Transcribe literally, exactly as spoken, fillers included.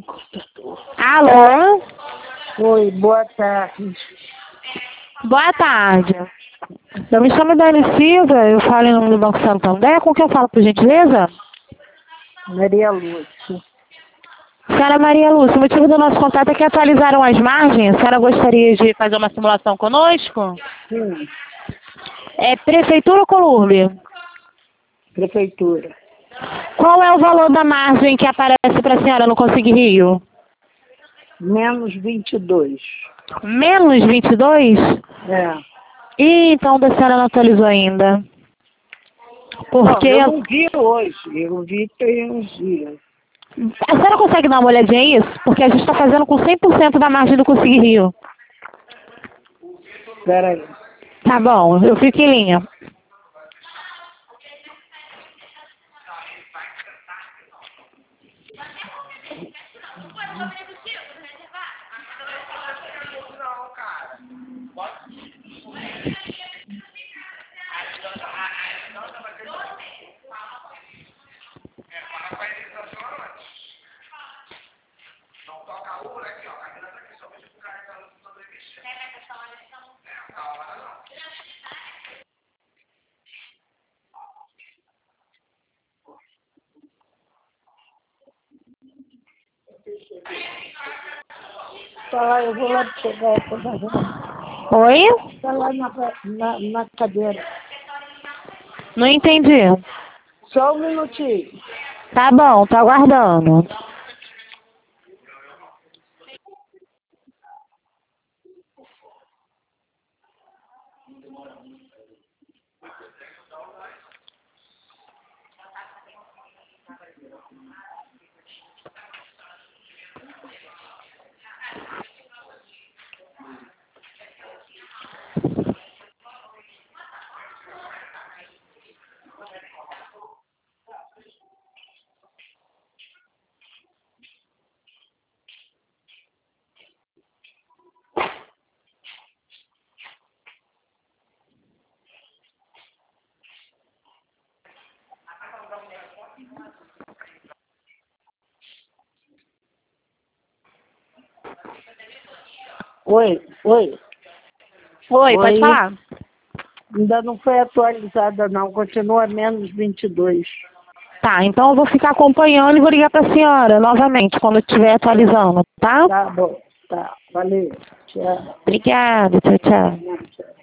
Alô? Oi, boa tarde. Boa tarde. Eu me chamo Dani Silva, eu falo em nome do Banco Santander. Com quem eu falo, por gentileza? Maria Lúcia. Senhora Maria Lúcia, o motivo do nosso contato é que atualizaram as margens. A senhora gostaria de fazer uma simulação conosco? Sim, É Prefeitura ou Colurbe? prefeitura. Qual é o valor da margem que aparece para a senhora no Consigne Rio? Menos vinte e dois. Menos vinte e dois? É. Ih, então a senhora não atualizou ainda. Porque Não, eu não vi hoje, eu vi tem uns dias. a senhora consegue dar uma olhadinha nisso? Porque a gente está fazendo com cem por cento da margem do Consigne Rio. Espera aí. Tá bom, eu fico em linha. Tá, eu vou lá pegar essa barriga. Oi? Tá lá na, na, na cadeira. Não entendi. Só um minutinho. Tá bom, tô aguardando. Oi, oi. Oi, pode Oi. falar. Ainda não foi atualizada não, continua menos vinte e dois. Tá, então eu vou ficar acompanhando e vou ligar pra senhora novamente quando estiver atualizando, tá? Tá bom, tá, valeu. Tchau. Obrigada, tchau, tchau. Tchau.